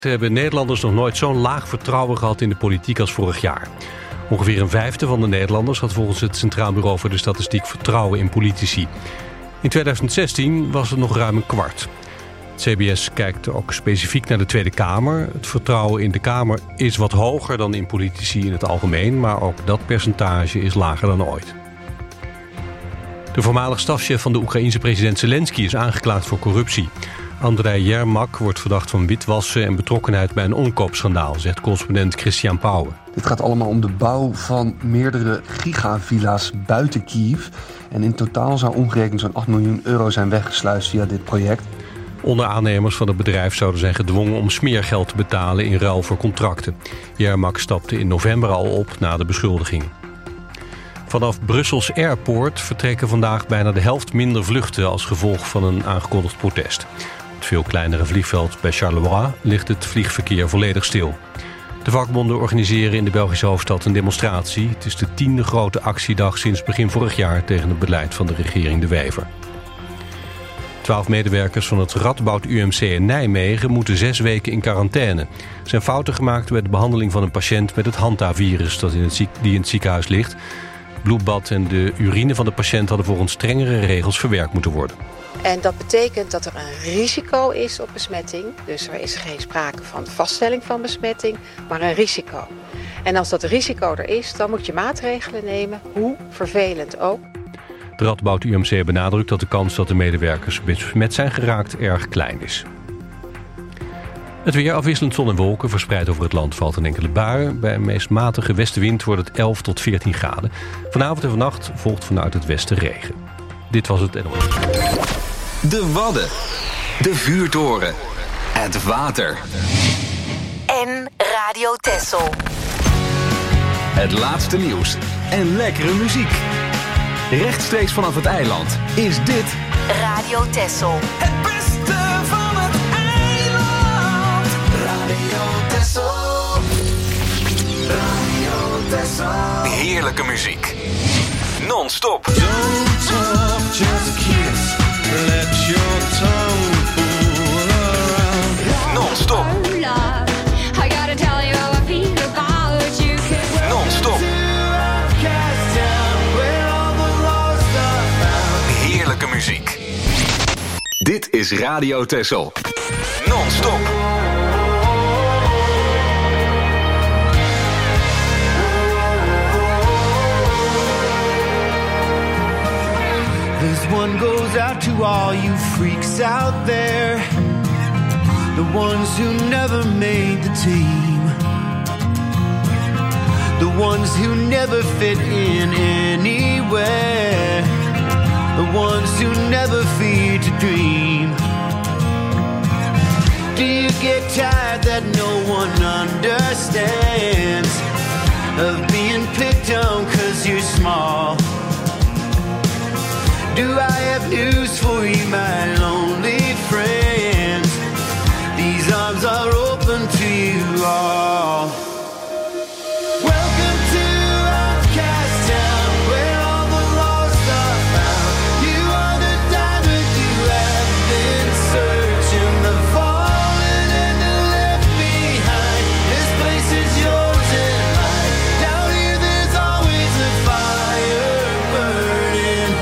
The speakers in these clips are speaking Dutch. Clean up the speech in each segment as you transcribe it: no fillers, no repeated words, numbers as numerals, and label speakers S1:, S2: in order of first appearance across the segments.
S1: Hebben Nederlanders nog nooit zo'n laag vertrouwen gehad in de politiek als vorig jaar. Ongeveer een vijfde van de Nederlanders had volgens het Centraal Bureau voor de Statistiek vertrouwen in politici. In 2016 was het nog ruim een kwart. Het CBS kijkt ook specifiek naar de Tweede Kamer. Het vertrouwen in de Kamer is wat hoger dan in politici in het algemeen, maar ook dat percentage is lager dan ooit. De voormalig stafchef van de Oekraïense president Zelensky is aangeklaagd voor corruptie. Andrei Yermak wordt verdacht van witwassen en betrokkenheid bij een omkoopschandaal, zegt correspondent Christian Pauwe.
S2: Dit gaat allemaal om de bouw van meerdere gigavilla's buiten Kiev. En in totaal zou omgerekend zo'n 8 miljoen euro zijn weggesluist via dit project.
S1: Onderaannemers van het bedrijf zouden zijn gedwongen om smeergeld te betalen in ruil voor contracten. Yermak stapte in november al op na de beschuldiging. Vanaf Brussels Airport vertrekken vandaag bijna de helft minder vluchten als gevolg van een aangekondigd protest. Op het veel kleinere vliegveld bij Charleroi ligt het vliegverkeer volledig stil. De vakbonden organiseren in de Belgische hoofdstad een demonstratie. Het is de 10e grote actiedag sinds begin vorig jaar tegen het beleid van de regering De Wever. 12 medewerkers van het Radboud UMC in Nijmegen moeten 6 weken in quarantaine. Er zijn fouten gemaakt bij de behandeling van een patiënt met het Hanta-virus die in het ziekenhuis ligt. Bloedbad en de urine van de patiënt hadden volgens strengere regels verwerkt moeten worden.
S3: En dat betekent dat er een risico is op besmetting. Dus er is geen sprake van vaststelling van besmetting, maar een risico. En als dat risico er is, dan moet je maatregelen nemen, hoe vervelend ook.
S1: De Radboud UMC benadrukt dat de kans dat de medewerkers besmet zijn geraakt erg klein is. Het weer, afwisselend zon en wolken, verspreid over het land valt een enkele bui. Bij een meest matige westenwind wordt het 11 tot 14 graden. Vanavond en vannacht volgt vanuit het westen regen. Dit was het NOS.
S4: De Wadden, de Vuurtoren, het water.
S5: En Radio Texel.
S4: Het laatste nieuws en lekkere muziek. Rechtstreeks vanaf het eiland is dit
S5: Radio Texel.
S4: Het beste van het eiland. Radio Texel. Radio Texel. Heerlijke muziek. Non-stop.
S6: Don't talk, just kiss. Let your tongue fool around.
S4: Non-stop.
S7: I gotta tell you how I feel about you.
S4: Non-stop. Heerlijke muziek. Dit is Radio Texel. Non-stop.
S6: This one goes out to all you freaks out there, the ones who never made the team, the ones who never fit in anywhere, the ones who never feared to dream. Do you get tired that no one understands, of being picked on 'cause you're small? Do I have news for you, my lonely friends? These arms are open to you all. Welcome to Outcast Town, where all the lost are found. You are the diamond you have been searching, the fallen and the left behind. This place is yours and mine. Down here there's always a fire burning.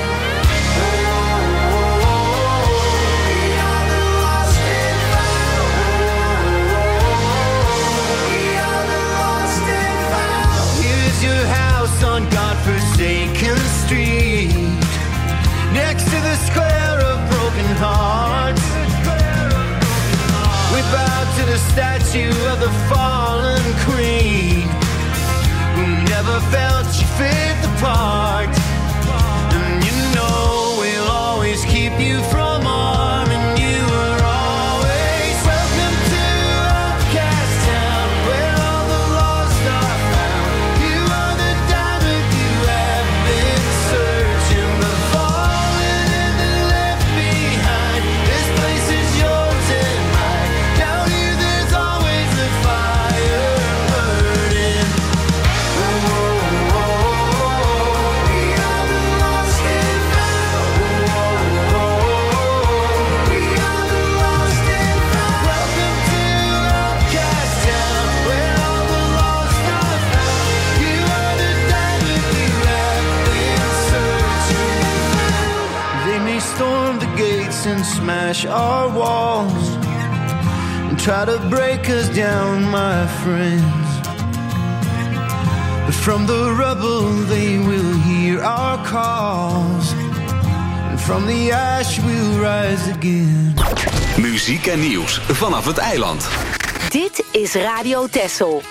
S6: On godforsaken street, next to the square of broken hearts, we bow to the statue of the fallen queen, who never felt she fit the part. And you know we'll always keep you from harming you. Are always welcome to Outcast Town, where all the lost are found. You are the diamond you have been searching, the fallen and the left behind. This place is yours and mine. Down here there's always a fire burning. We are smash our walls and try to break us down, my friends. But from the rubble they will hear our calls, and from the ash we'll rise again.
S4: Muziek en nieuws vanaf het eiland.
S5: Dit is Radio Texel.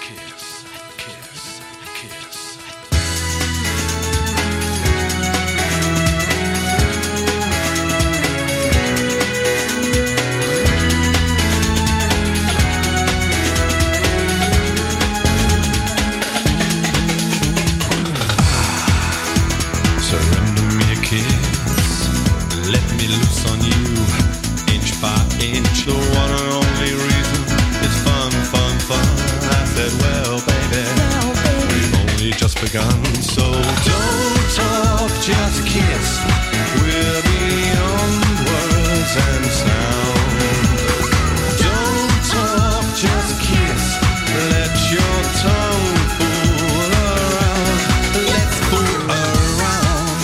S8: Begun, so don't talk, just kiss. We're beyond words and sound. Don't talk, just kiss. Let your tongue fool around. Let's fool around.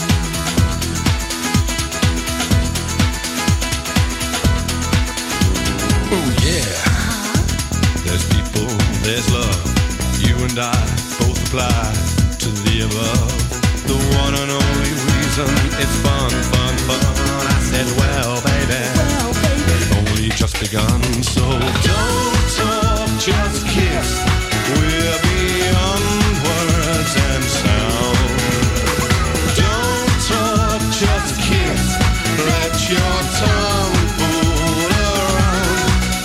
S8: Oh yeah. There's people, there's love. You and I apply to the above, the one and only reason it's fun, fun, fun. I said, well, baby, we've only just begun, so don't talk, just kiss. We're beyond words and sound. Don't talk, just kiss. Let your tongue fool around.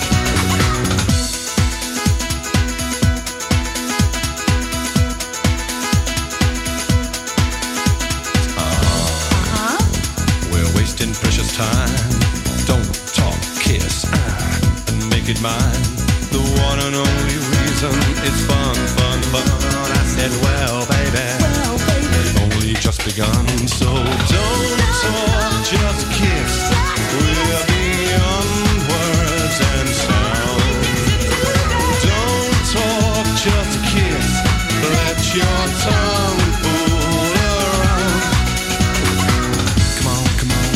S8: Precious time. Don't talk, kiss, and make it mine. The one and only reason it's fun, fun, fun. I said, well, baby, we've only just begun, so don't talk, just kiss. We're beyond words and sound. Don't talk, just kiss. Let your tongue fool around. Come on, come on.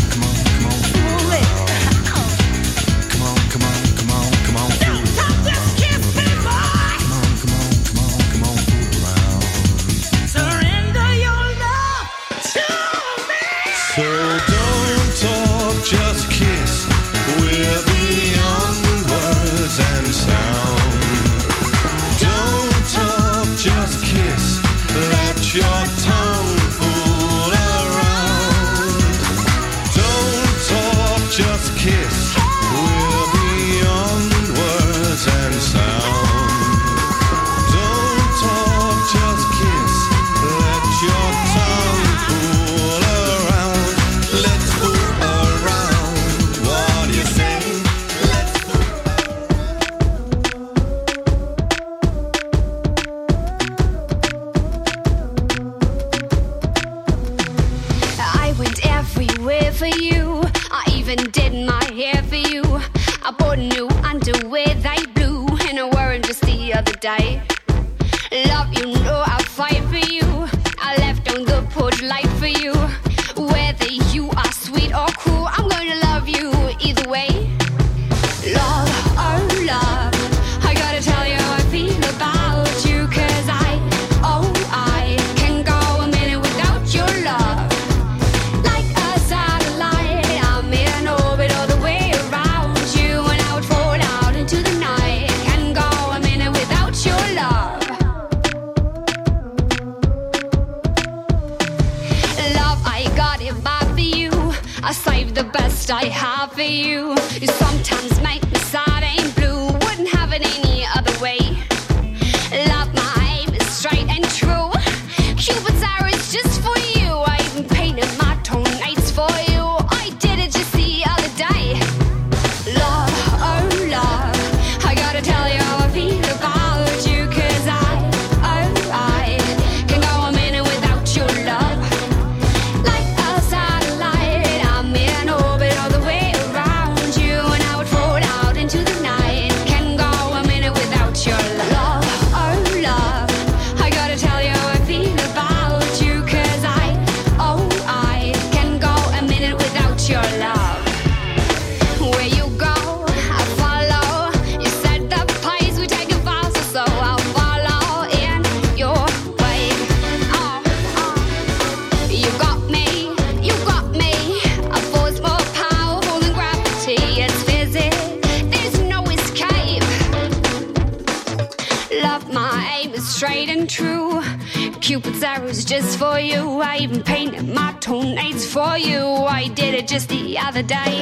S8: Just kiss, we're beyond words and sound. Don't talk, just kiss, let your tongue fool around. Don't talk, just kiss, we're beyond words and sound. Don't talk, just kiss, let your tongue fool around. Let's fool around. What do you say? Let's fool.
S7: I went everywhere for you. I even did my hair for you. I bought new underwear, they blue, and I wore them just the other day. Love, you know I'll fight for you. I left on the porch light for you. Whether you are sweet or cool, I'm going to love you either way. Love, oh love, I gotta tell you how I feel about you, 'cause I can go a minute without your love. Like a satellite, I'm in orbit all the way around you, and I would fall out into the night. Can go a minute without your love. Love, I got it bad for you. I saved the best I have for you. You sometimes make me sad and blue. Wouldn't have it any other way. Love, my aim is straight and true. Cupid's arrow is just for you. I even painted my toenails for you. I did it just the other day. Love, oh love, I gotta tell you how I feel about you, 'cause I can go a minute without your love. Like a satellite, I'm in orbit all the way around you, and I would fall straight and true. Cupid's arrows just for you. I even painted my toenails for you. I did it just the other day.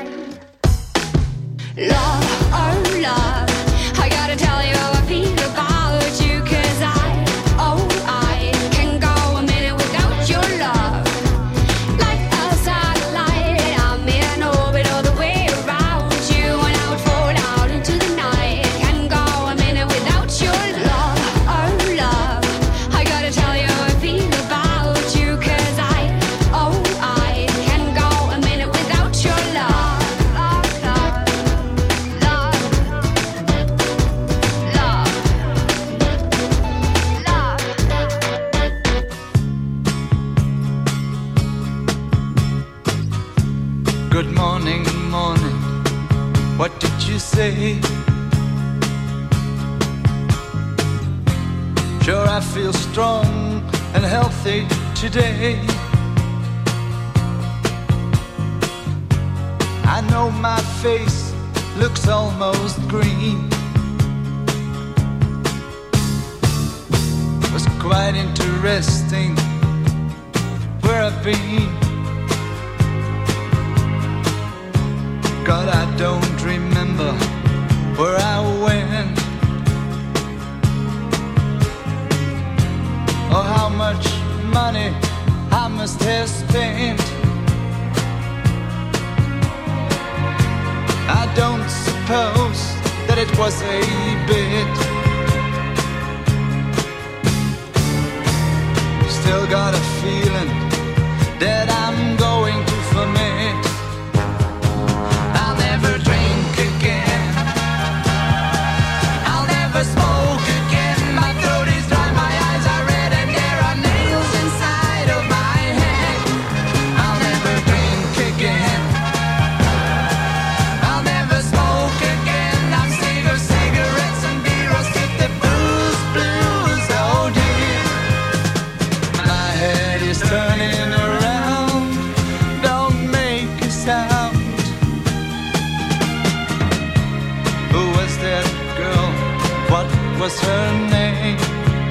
S7: Love, oh love, I gotta tell you how I feel about you. 'Cause I can go a minute without your love. Like a satellite, I'm in orbit all the way around you. And I would fall out into the night. Can go a minute without your love, oh love, I gotta tell you how I feel about you. 'Cause I can go a minute without your love.
S6: Good morning, morning, what did you say? Sure, I feel strong and healthy today. I know my face looks almost green. It was quite interesting where I've been. God, I don't remember where I went, or how much money I must have spent. I don't suppose that it was a bit. Still got a feeling that I'm going to ferment. Smoke again, my throat is dry, my eyes are red, and there are nails inside of my head. I'll never drink again, I'll never smoke again. I'm sick of cigarettes and beer, I'll skip the booze, blues, oh dear. My head is turning around, don't make a sound. Who was that girl? What was her name?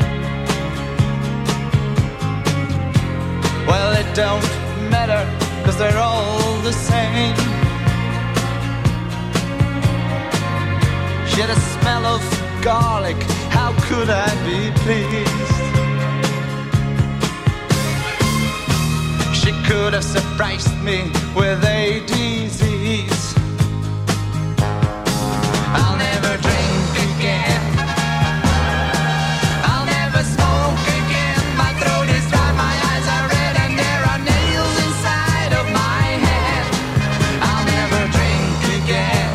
S6: Well, it don't matter, 'cause they're all the same. She had a smell of garlic, how could I be pleased? She could have surprised me with a disease. I'll never drink again, I'll never smoke again. My throat is dry, my eyes are red, and there are nails inside of my head. I'll never drink again,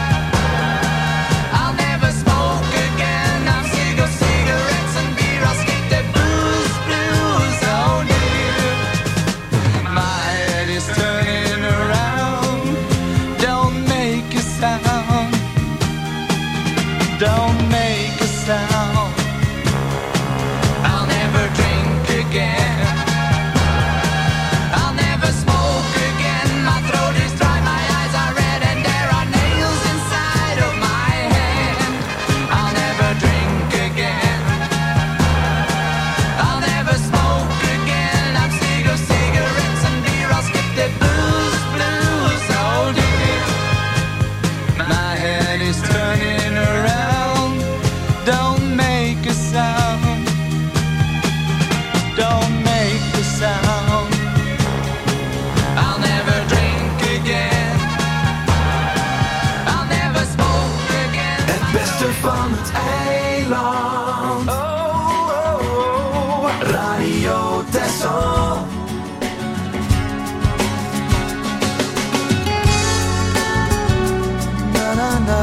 S6: I'll never smoke again. I'm sick of cigarettes and beer, I'll skip the booze, blues, oh dear. My head is turning around, don't make a sound, don't make a sound. I'll never drink again, I'll never smoke again. My throat is dry, my eyes are red, and there are nails inside of my head. I'll never drink again, I'll never smoke again. I'm sick of cigarettes and beer, I'll skip the booze, blues, oh dear. My head is turning around, don't make a sound, don't make a sound. I'll never drink again, I'll never smoke again. Het beste van het eiland, Radio Texel. Na, na, na.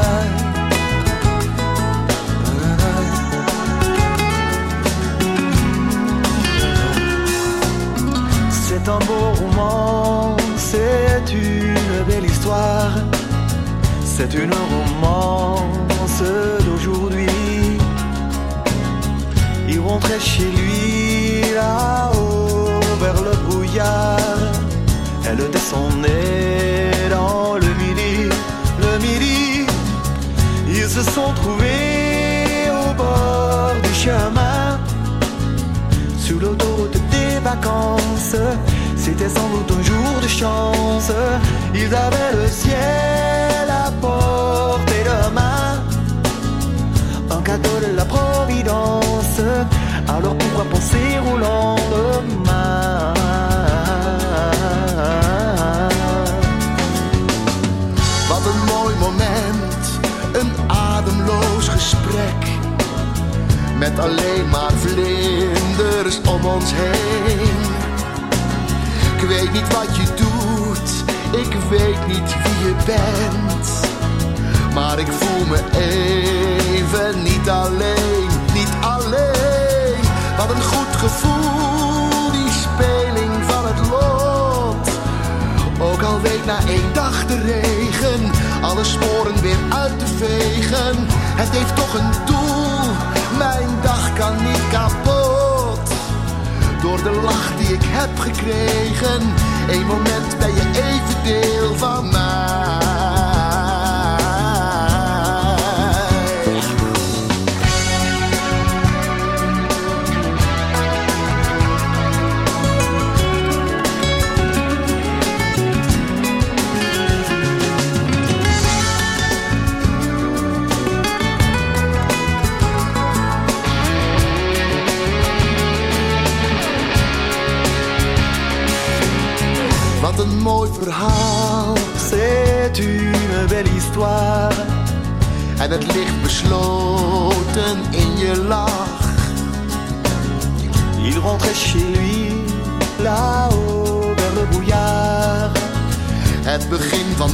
S6: C'est un beau roman, c'est une belle histoire, c'est une romance d'aujourd'hui. Il rentrait chez lui là-haut vers le brouillard, elle descendait dans le midi, le midi. Ils se sont trouvés au bord du chemin.
S9: sur l'autoroute des vacances. C'était sans doute un jour de chance. Ils avaient le ciel à portée de main, un cadeau de la Providence. Alors pourquoi penser au lendemain? Wat een mooi moment, een ademloos gesprek, met alleen maar vlinders om ons heen. Ik weet niet wat je doet, ik weet niet wie je bent, maar ik voel me even niet alleen, niet alleen. Wat een goed gevoel, die speling van het lot. Ook al week na 1 dag de regen alle sporen weer uit te vegen. Het heeft toch een doel, mijn dag kan niet kapot. Door de lach die ik heb gekregen, 1 moment ben je even deel van mij. Wat een mooi verhaal, c'est une belle histoire. En het ligt besloten in je lach. Il rentrait chez lui, là-haut vers le brouillard. Het begin van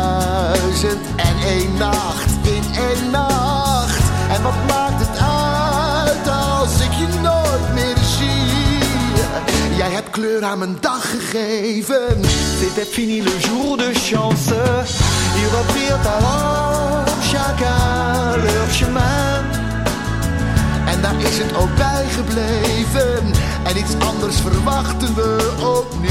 S9: 1001 nacht in 1 nacht. En wat maakt het uit als ik je nooit meer zie? Jij hebt kleur aan mijn dag gegeven. C'était fini le jour de chance. Ils reprirent alors chacun leur chemin. En daar is het ook bij gebleven. En iets anders verwachten we ook niet.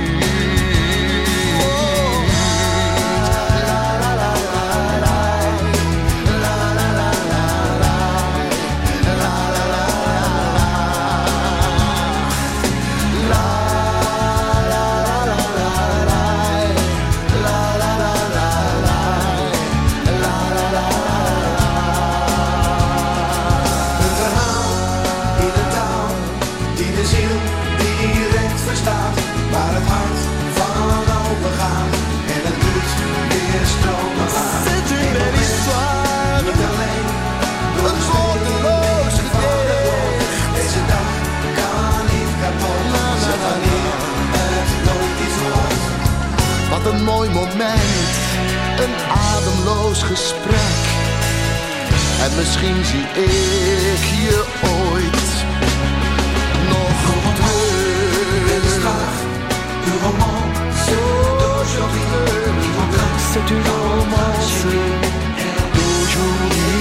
S9: Wat een mooi moment, een ademloos gesprek. En misschien zie ik je ooit nog terug. C'est une romance d'aujourd'hui.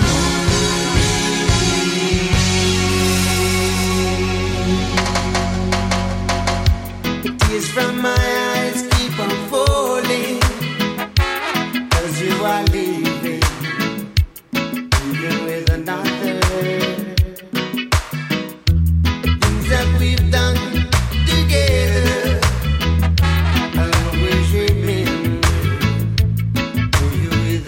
S9: Tears from my eyes keep on falling as you are leaving, even with another. Things that we've done together, I always remember you with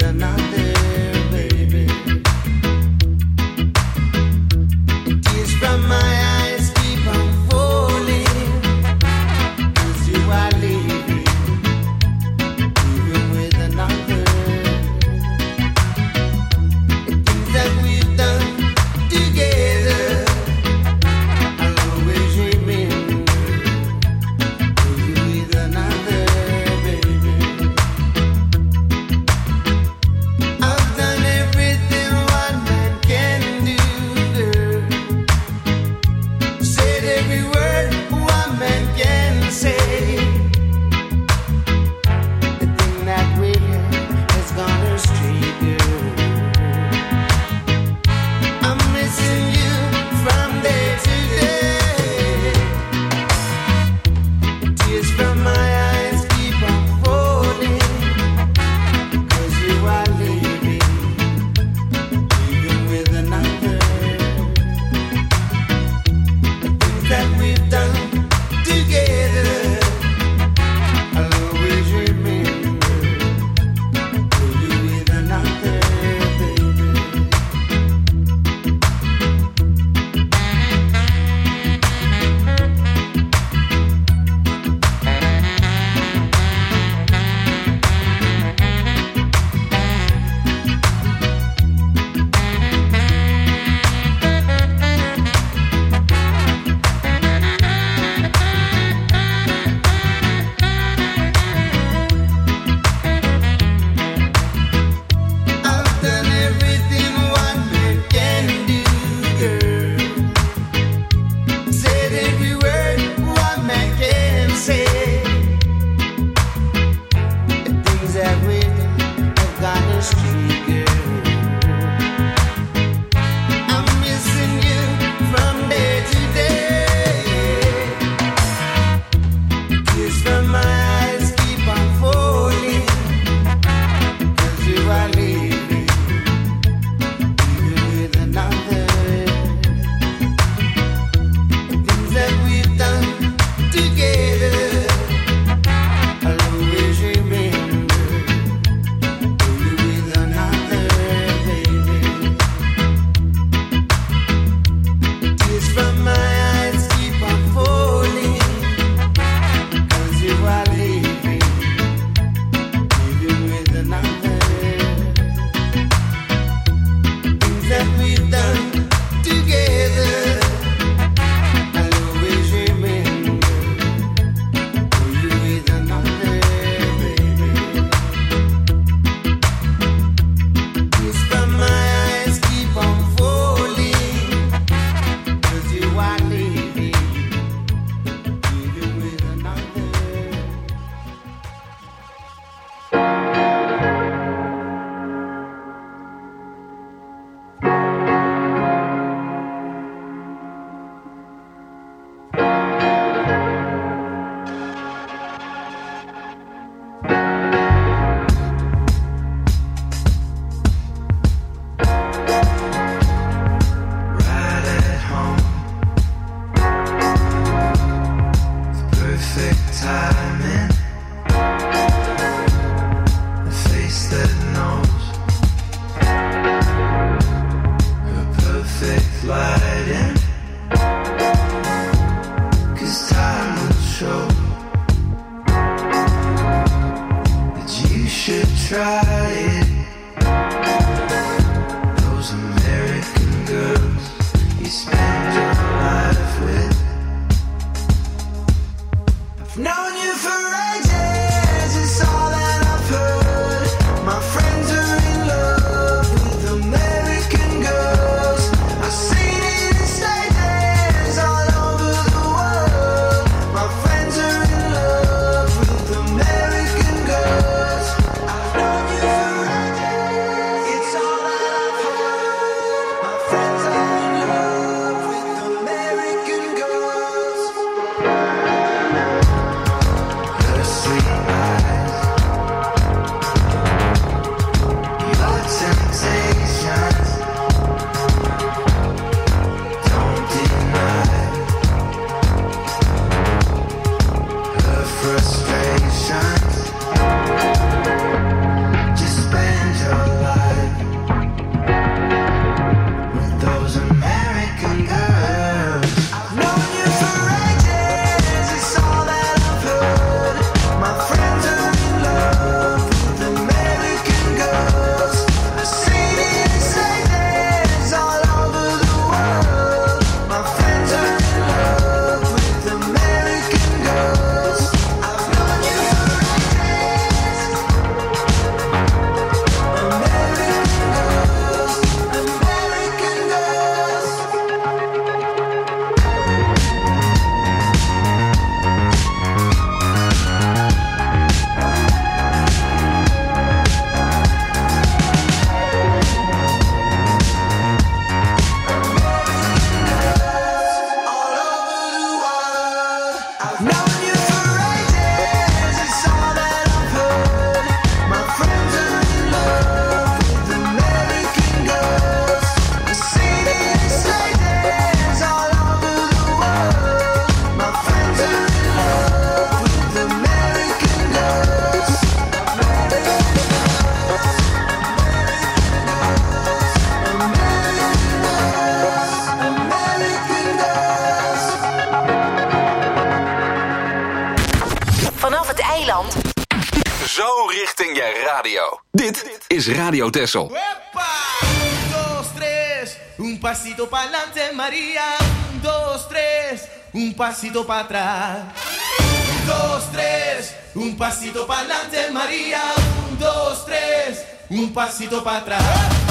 S4: radio. Dit is Radio Texel.
S6: 1, 2, 3, un pasito pa'lante, María. 1, 2, 3, un pasito para atrás. 1, 2, 3, un pasito pa'lante, María. 1, 2, 3, un pasito para atrás.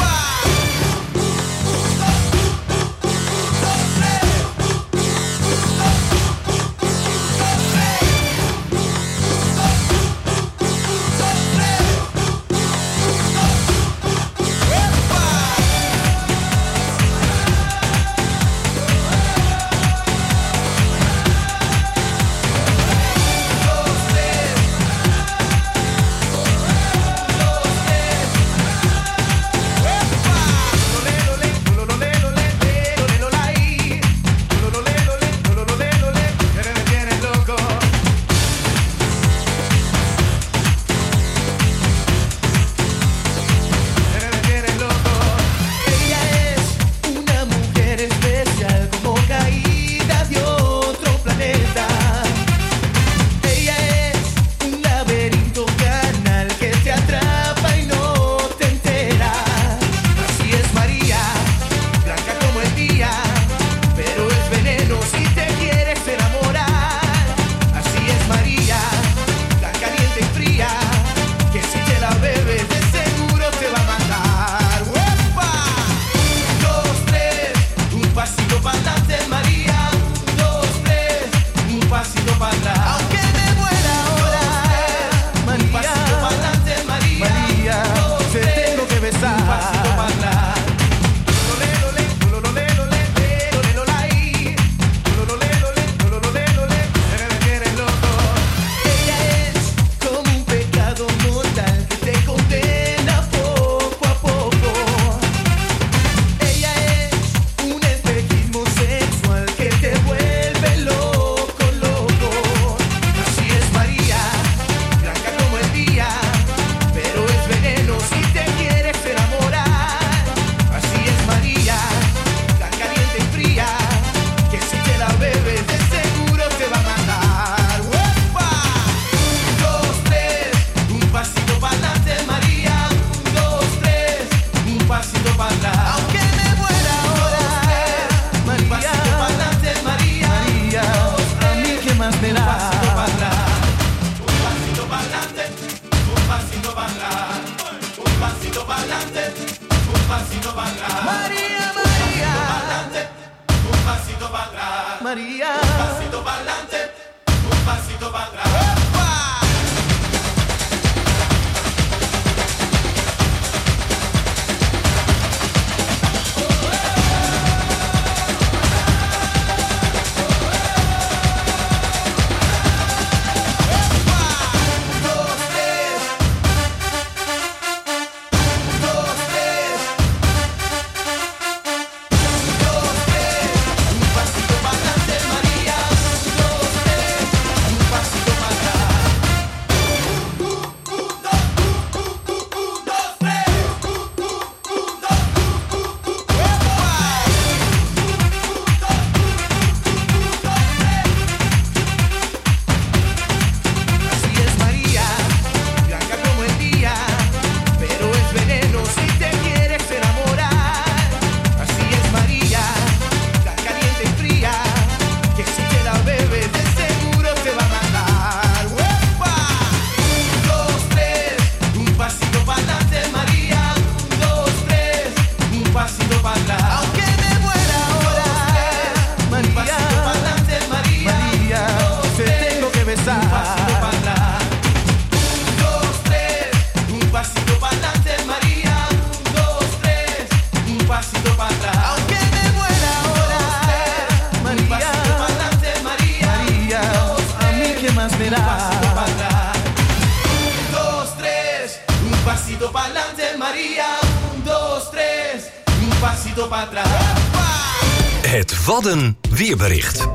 S10: Het Wadden weerbericht.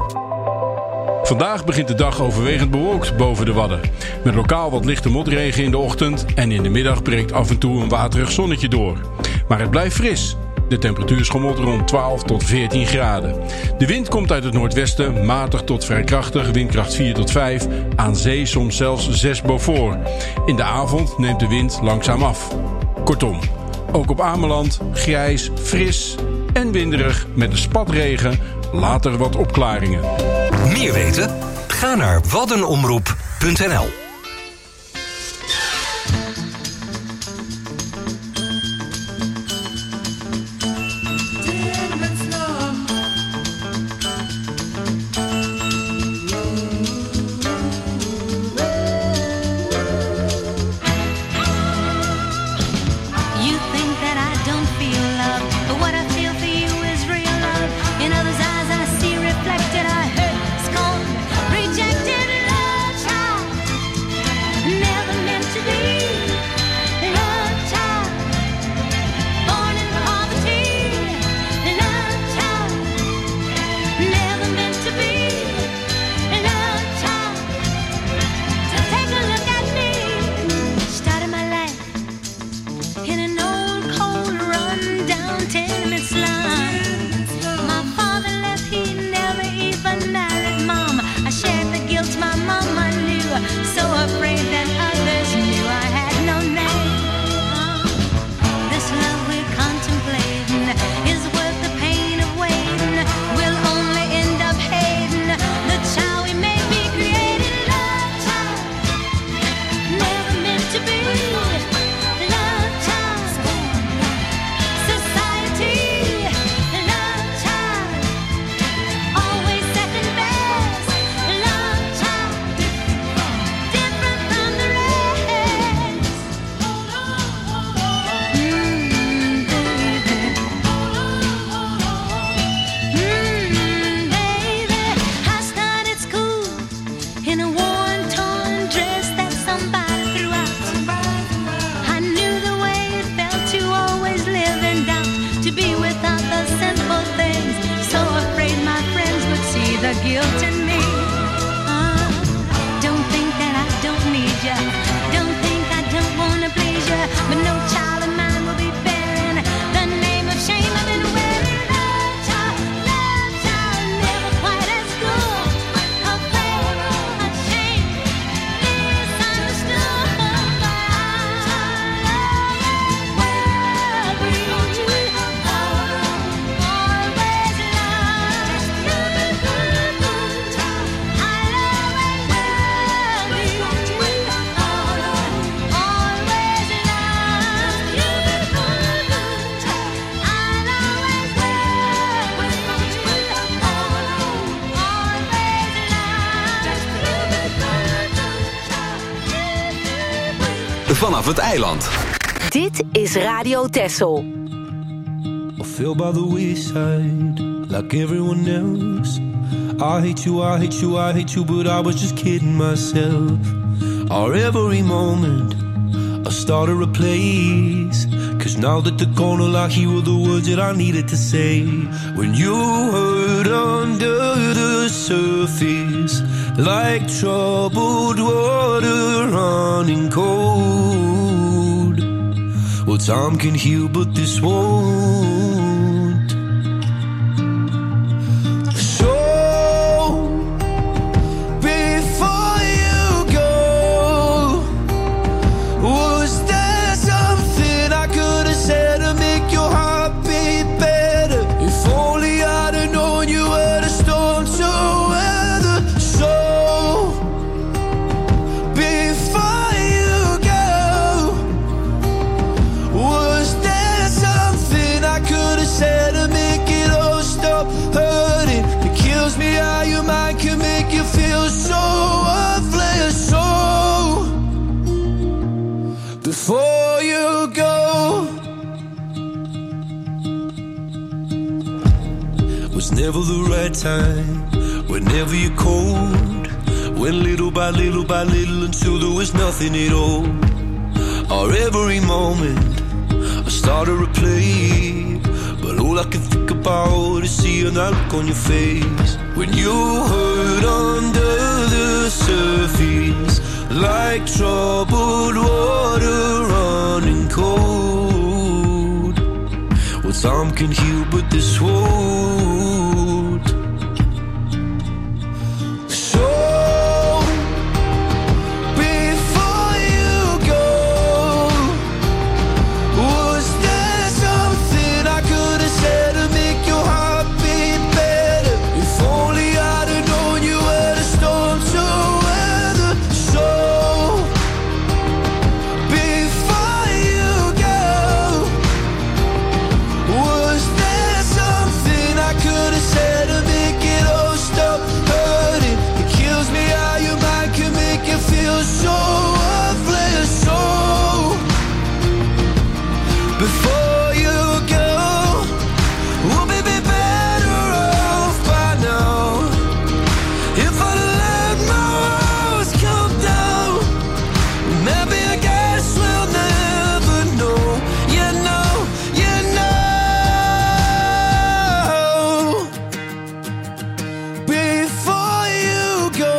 S11: Vandaag begint de dag overwegend bewolkt boven de Wadden. Met lokaal wat lichte motregen in de ochtend en in de middag breekt af en toe een waterig zonnetje door. Maar het blijft fris. De temperatuur schommelt rond 12 tot 14 graden. De wind komt uit het noordwesten, matig tot vrij krachtig, windkracht 4 tot 5. Aan zee soms zelfs 6 Beaufort. In de avond neemt de wind langzaam af. Kortom, ook op Ameland grijs, fris en winderig met een spatregen, later wat opklaringen.
S10: Meer weten? Ga naar waddenomroep.nl.
S4: Vanaf het eiland.
S5: Dit is Radio Texel.
S12: I fell by the wayside, like everyone else. I hate you, I hate you, I hate you, but I was just kidding myself. Our every moment, I started a place. Cause now that they're gone, all I hear were the words that I needed to say. When you hurt under the surface, like troubled water running cold. Well, time can heal, but this won't. So, before you go, was there something I could have said to make your heart beat better? If only I'd have known you were the storm to weather. So, before you go, was there something I could have said to make it all stop hurting? It kills me how your mind can make you feel so worthless. So, before you go, was never the right time, whenever you're cold. Went little by little by little until there was nothing at all. Or every moment I started to play, but all I can think about is seeing that look on your face. When you hurt under the surface, like troubled water running cold. Well, but some can heal, but this won't. So before you go, was there something I could have said to make your heart beat better? If only I'd have known you were the storm to weather. So before you go, was there something I could have said to make it all stop hurting? It kills me how your mind can make you feel so worthless. So before you go, we'll be better off by now. If I let my walls come down, maybe I guess we'll never know. You know, you know. Before you go,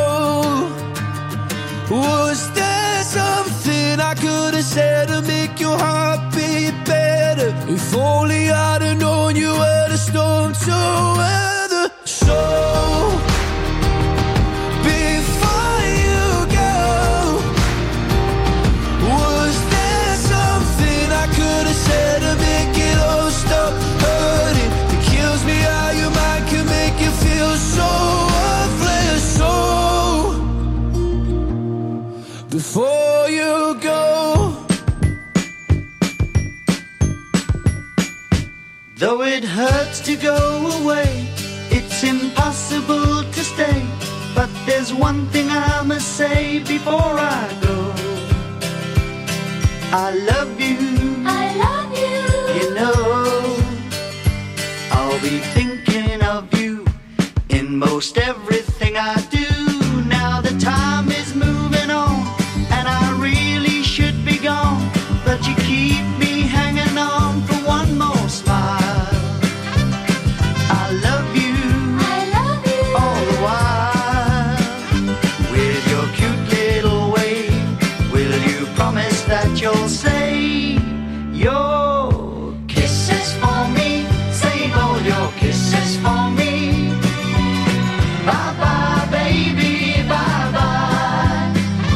S12: was there something I could have said to make your heart beat better? If only I'd have known you were the storm to weather. So before you go, was there something I could have said to make it all stop hurting? It kills me how your mind can make you feel so worthless. So before you go.
S13: Though it hurts to go away, it's impossible to stay. But there's one thing I must say before I go. I love you. I love you. You know, I'll be thinking of you in most everything I do. Now the time is moving on, and I really should be gone, but you keep me hanging on for one more smile. I love you. I love you. All the while, with your cute little wave, will you promise that you'll say your kisses for me? Save all your kisses for me. Bye bye, baby, bye bye.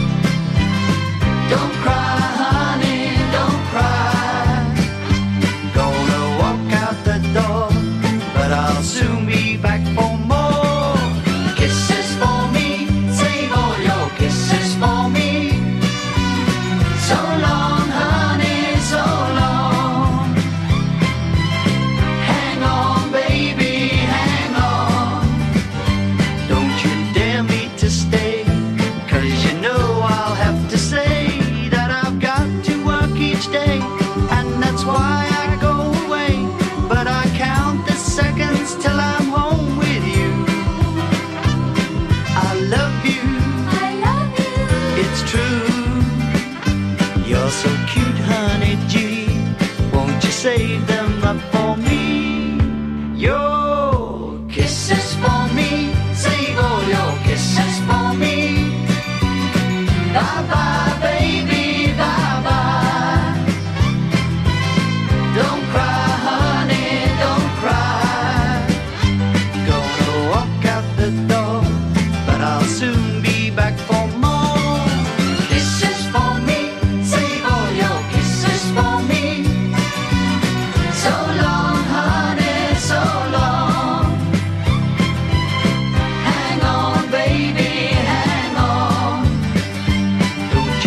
S13: Don't cry, honey, don't cry. Gonna walk out the door, but I'll soon be back for more kisses for me. Save all your kisses for me. So long, honey, so long. Hang on, baby, hang on. Don't you dare me to stay, 'cause you know I'll have to say that I've got to work each day, and that's why I go away. But I count the seconds till I'm home with you. I love you. I love you. It's true. You're so cute, honey G. Won't you save them up for me? Your kisses for me. Save all your kisses for me. Bye bye, baby, bye bye. Don't cry, honey, don't cry. Gonna walk out the door, but I'll soon be back for more kisses for me. Save all your kisses for me. So long, honey, so long. Hang on, baby, hang on. Don't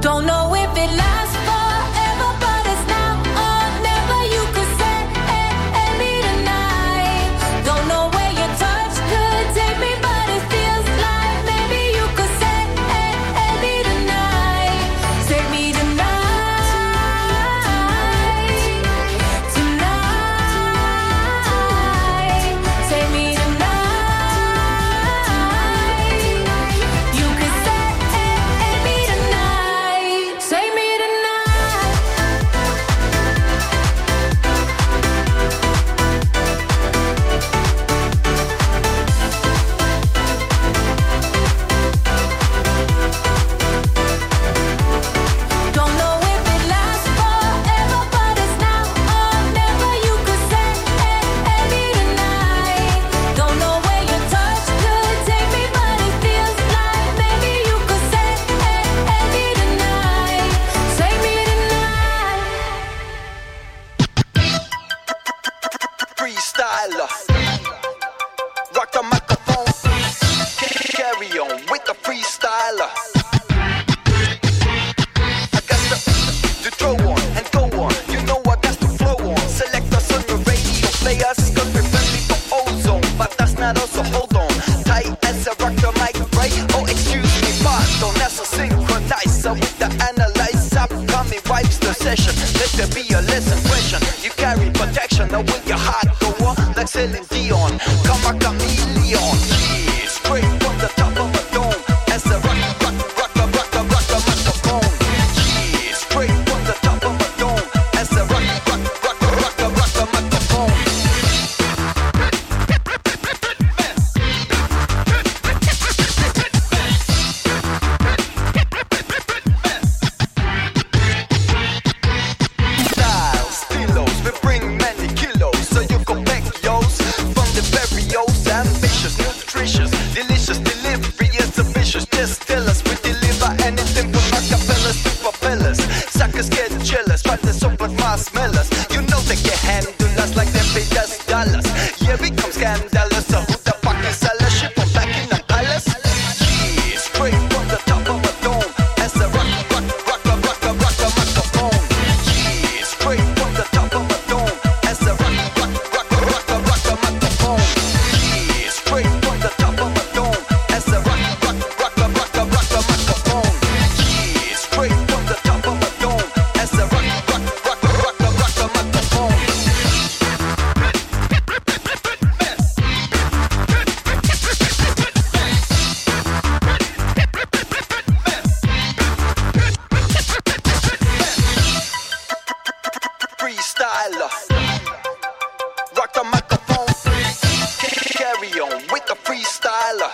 S14: Don't know if it lasts forever, but it's now or never. You could say me tonight. Don't know where your touch could take me, but it feels like maybe you could say me tonight. Take me tonight, tonight. Take me tonight. You could say me tonight. Take me tonight. Don't know if it lasts forever, but it's now or never. You could say me tonight. Don't know where your touch could take me, but it feels like maybe you could say me tonight. Take me tonight.
S15: Freestyler, rock the microphone, carry on with the freestyler. I got to throw on and go on, you know I got to flow on. Select us on your radio, play us, cause we're friendly for ozone. But that's not us, so hold on tight as I rock the mic, right? Oh, excuse me, pardon, that's a synchronizer with the analyzer. Upcoming vibes the session, let there be a lesson question. You carry protection, now with your heart go on like Celine Dion. Come a chameleon, yeah, straight from the top of a dome. As I rock the microphone, yeah, straight from the top of a dome. As I rock the microphone. Styles, stilos, we bring many kilos, so you can back yours from the barrios. Ambitious, nutritious, delicious delivery is ambitious. Just tell us we deliver anything from acapellas to propellers. Suckers get jealous, try to support my smellers. You know they can handle us like they paid us dollars. Yeah, we come scandalous, so who the fuck is sellers? Ship from back in the palace. Yeah, straight from the top of a dome. As I rock the microphone. Yeah, straight from the top of a dome. As I rock the microphone. Yeah, straight from the top of a dome. As I rock the microphone. Yeah, straight from the top of a dome. As I rock the microphone. Freestyler, rock the microphone, carry on with the freestyler.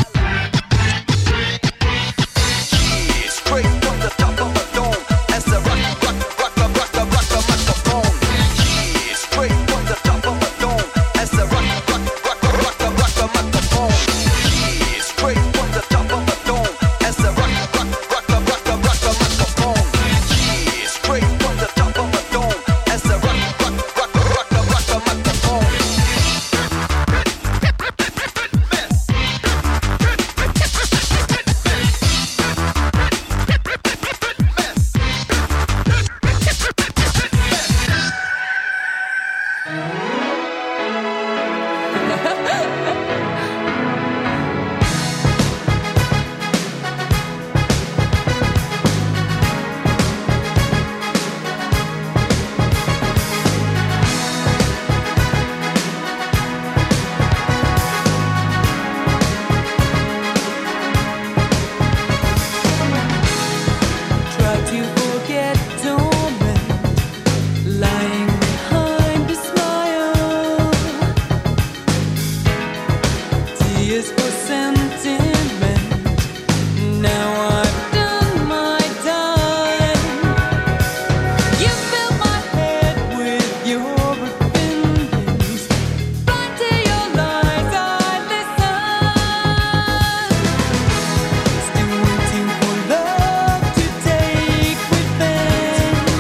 S15: Yeah, straight from the top of a dome. As I rock the microphone. Yeah, straight from the top of a dome. As I rock the microphone. Yeah, straight from the top of a dome. As I rock the microphone. Yeah, straight from the top of a dome. As I rock the microphone.
S14: Try to forget torment, lying behind a smile. Tears for sentiment. Now I've done my time. You fill my head with your opinions. Blind to your lies, I listen. Still waiting for love to take revenge.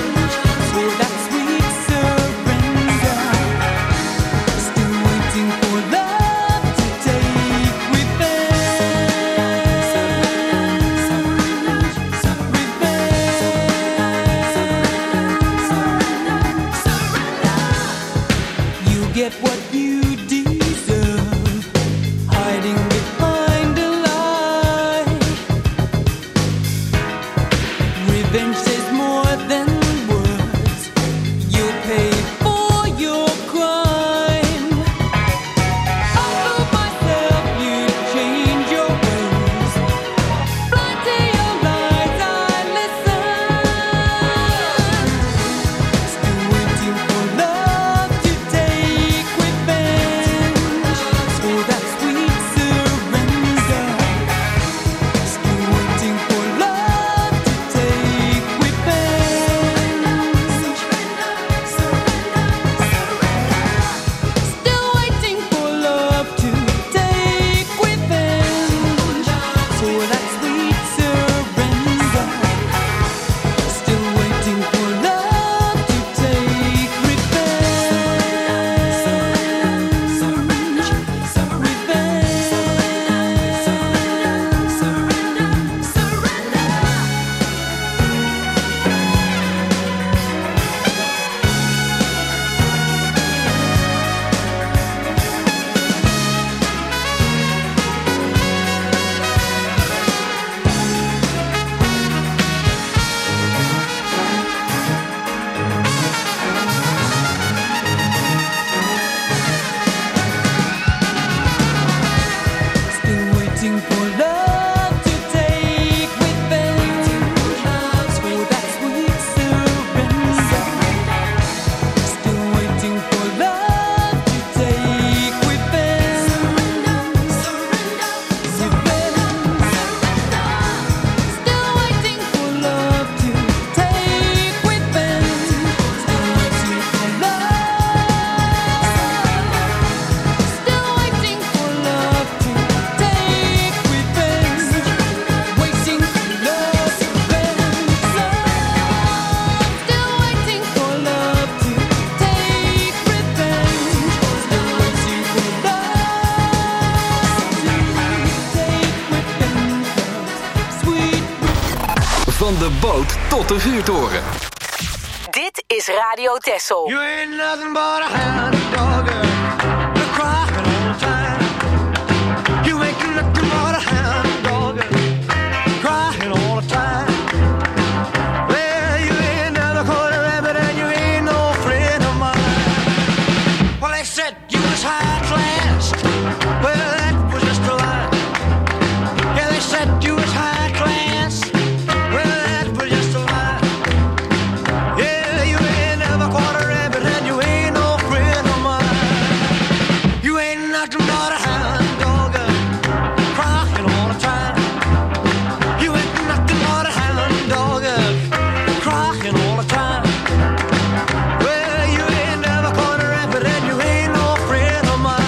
S4: Van de boot tot de vuurtoren.
S5: Dit is Radio Texel.
S6: You ain't nothing but a hound dog, you're crying all the time. You ain't nothing but a hound dog, crying all the time. Well, you ain't never caught a rabbit and you ain't no friend of mine. Well, they said you was high class. Well, that was just a lie. Yeah, they said you was high class. Well, that was just a lie. Yeah, you ain't never caught a rabbit and you ain't no friend of mine. You ain't nothing but a hound dog, crying all the time. You ain't nothing but a hound dog, crying all the time. Well, you ain't never caught a rabbit and you ain't no friend of mine.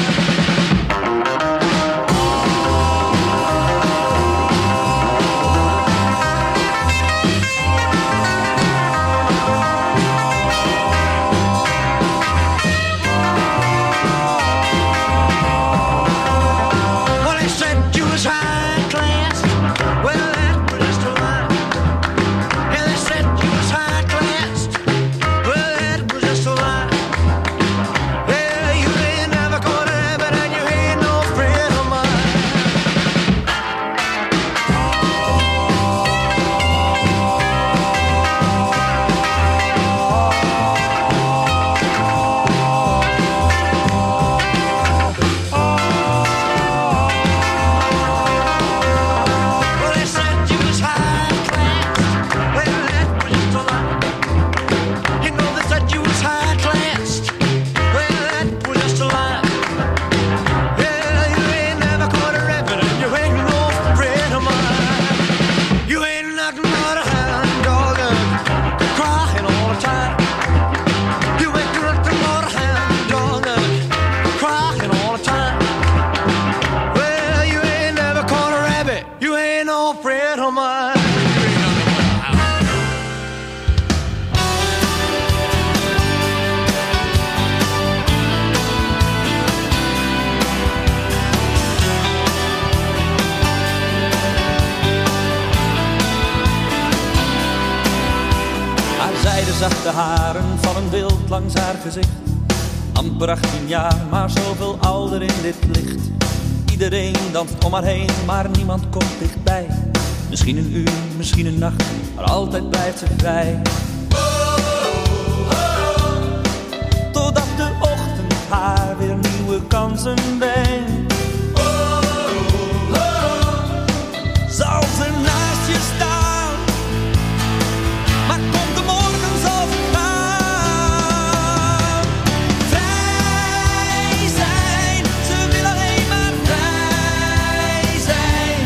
S6: Well, they said you was high class. Well, that was just a lie. Yeah, they said you was high class. Well, that was just a lie. Yeah, you ain't never caught a rabbit and you ain't no friend of mine. Well, they said you was high class. Well, that was just a lie. You know they said you was high class. Well, that was just a lie. Yeah, you ain't never caught a rabbit and you ain't no friend of mine. You ain't nothing but a hound dog, crying all the time. You ain't nothing but a hound dog, crying all the time. Well, you ain't never caught a rabbit. You ain't no friend of mine.
S16: Haar zijdezachte haren vallen wild langs haar gezicht. Amper 18 jaar, maar zoveel ouder in dit licht. Iedereen danst om haar heen, maar niemand komt dichtbij. Misschien een uur, misschien een nacht, maar altijd blijft ze vrij. Totdat de ochtend haar weer nieuwe kansen brengt. Zal ze naast je staan, maar komt de morgen zal ze gaan. Vrij zijn, ze wil alleen maar vrij zijn.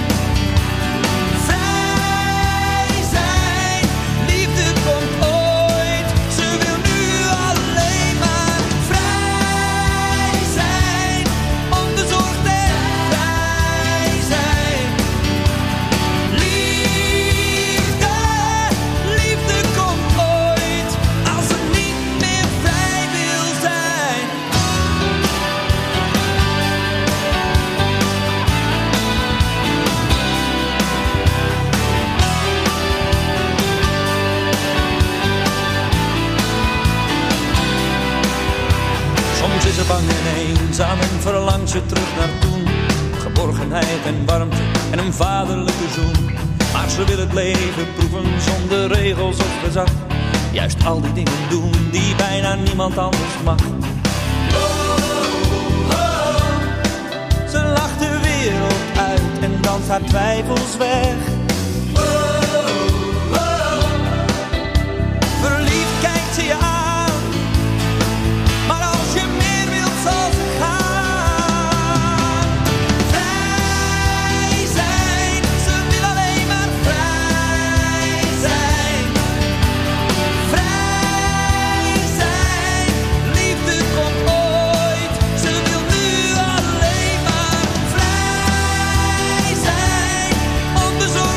S16: Vrij zijn, liefde komt ooit. Ze wil nu alleen maar vrij zijn. Onbezorgd en vrij zijn. Liefde, liefde komt ooit. Als ze niet meer vrij wil zijn. Soms is ze bang en eenzaam en verlangt ze terug naar toen. Geborgenheid en warmte en een vaderlijke zoen. Maar ze wil het leven proeven zonder regels of gezag. Juist al die dingen doen die bijna niemand anders mag. Ze lacht de wereld uit en danst haar twijfels weg. Verliefd kijkt ze je aan, maar als je meer wilt zal ze gaan. Vrij zijn, ze wil alleen maar vrij zijn. Vrij zijn, liefde komt ooit. Ze wil nu alleen maar vrij zijn. Onbezorgd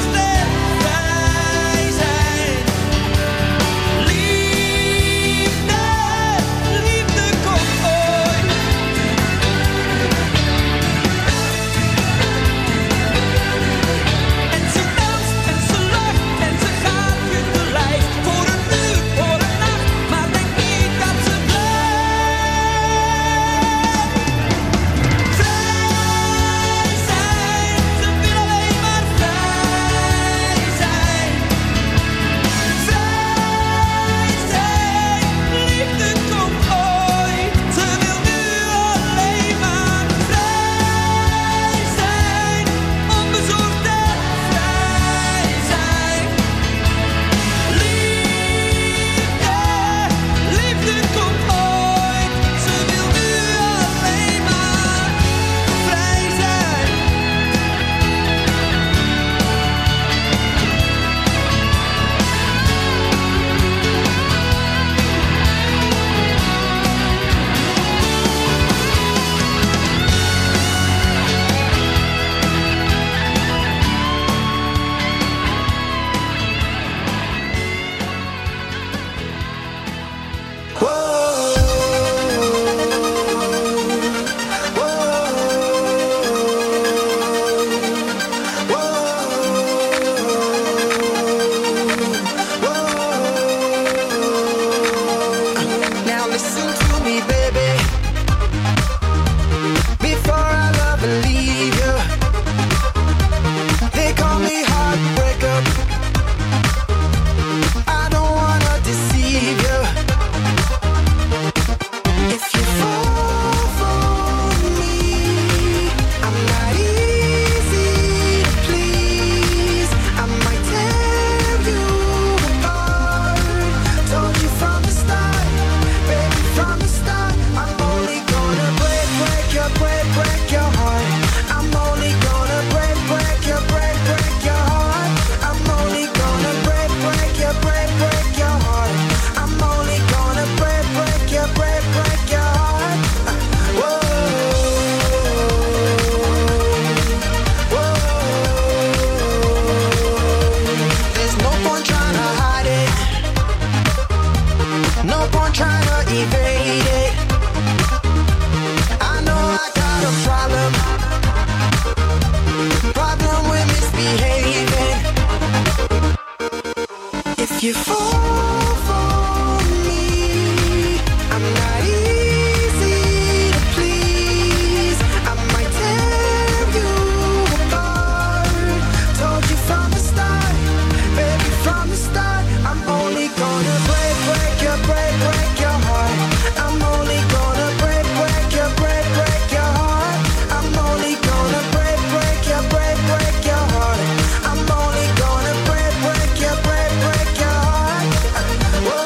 S6: You fall for me. I'm not easy to please. I might tear you apart. Told you from the start, baby, from the start. I'm only gonna break your heart. I'm only gonna break your heart. I'm only gonna break your heart. I'm only gonna break your heart. Whoa.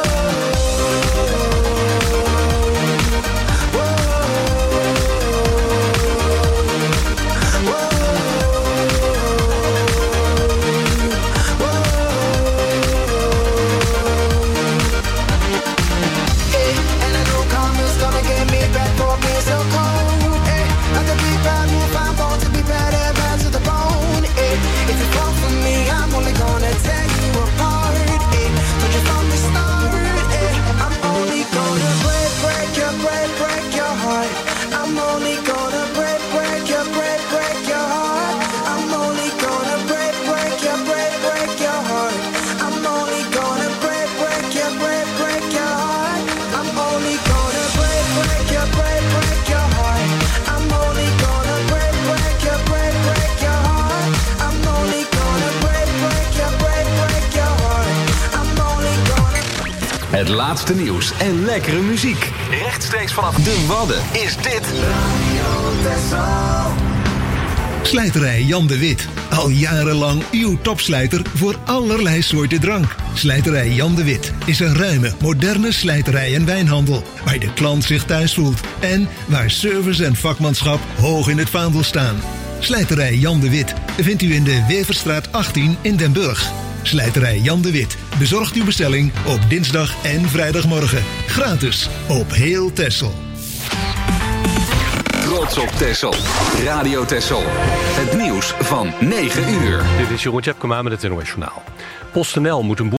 S6: And I know karma's gonna get me back for being so cold. Not to be bad, move, I'm born to be bad and bad to the bone. If you fall for me, I'm only gonna tear you apart. Told you from the start. I'm only gonna break your heart. I'm only gonna break your heart. I'm only gonna break your heart. I'm only gonna break your heart. I'm only gonna break your heart. I'm only gonna break your heart. I'm only gonna break your heart. I'm only gonna.
S4: Het laatste nieuws en lekkere muziek. Rechtstreeks vanaf de Wadden is dit
S17: Slijterij Jan de Wit. Al jarenlang uw topslijter voor allerlei soorten drank. Slijterij Jan de Wit is een ruime, moderne slijterij en wijnhandel. Waar de klant zich thuis voelt. En waar service en vakmanschap hoog in het vaandel staan. Slijterij Jan de Wit vindt u in de Weverstraat 18 in Den Burg. Slijterij Jan de Wit bezorgt uw bestelling op dinsdag en vrijdagmorgen. Gratis op heel Texel.
S4: Trots op Texel. Radio Texel. Het nieuws van 9 uur.
S1: Dit is Jeroen Tjepkema met het NOS Journaal. PostNL moet een